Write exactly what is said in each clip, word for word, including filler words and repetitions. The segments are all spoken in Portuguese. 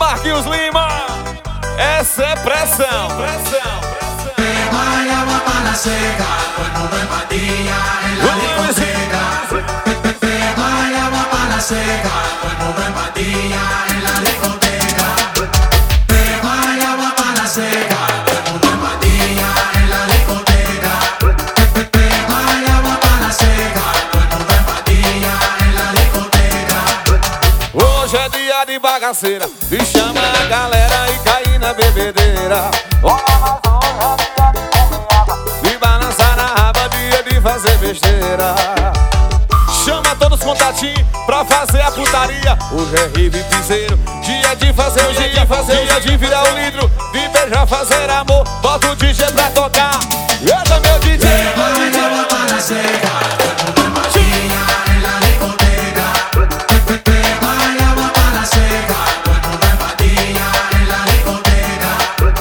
Marquinhos Lima. Essa é pressão, pressão, pressão. Vaya guapa la seca, todo el mundo en patilla en la discoteca. Vaya guapa la seca, todo el mundo en patilla en la discoteca. Vaya guapa la seca, todo el mundo en patilla en la discoteca. Vaya guapa la seca, todo el mundo en patilla en la discoteca. Hoje é dia de bagaceira, e chama a galera e cair na bebedeira. E balançar na raba, dia de fazer besteira. Chama todos os contatinhos pra fazer a putaria. Hoje é rave piseiro, dia de fazer o dia de fazer, dia de virar o litro, de beijar, fazer amor. Bota o D J pra tocar. Eita, meu D J. Vaya guapa la seca, todo el mundo en patilla en la discoteca. Vaya guapa la seca, todo el mundo en patilla en la discoteca.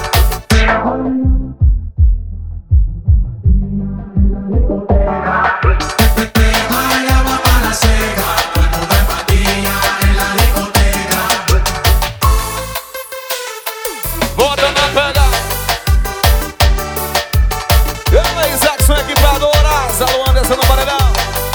Vaya guapa la seca, todo el mundo en patilla en la discoteca. Bota na pedra. Ela é Isaacson Equipadoras. Alô, Anderson no paredão.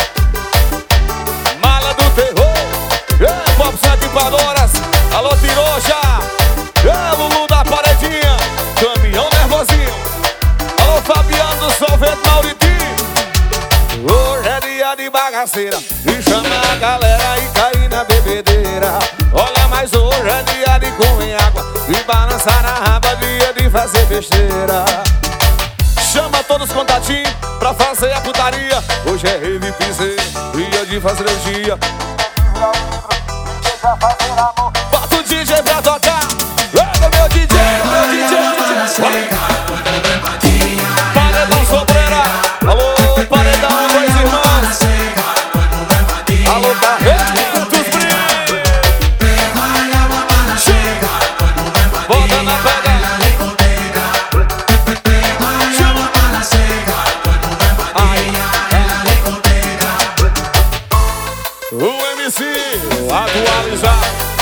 Mala do terror. É, Popson Equipadoras. Alô, Tiroja. É, Lulu da paredinha. Caminhão nervosinho. Alô, Fabiano do Solvente Mauritinho. Hoje é dia de bagaceira, e chama a galera e cair na bebedeira. Olha, mas hoje é dia de comer água e balançar na raba, dia de fazer besteira. Chama todos os contatinhos pra fazer a putaria. Hoje é rave piseiro, dia de fazer energia. Bota o D J pra tocar. Eita, meu D J, meu D J. Paredão Sobreira. Alô, paredão, dois irmãos. Alô, Carretos Brilho. Volta na pega. O M C atualizado.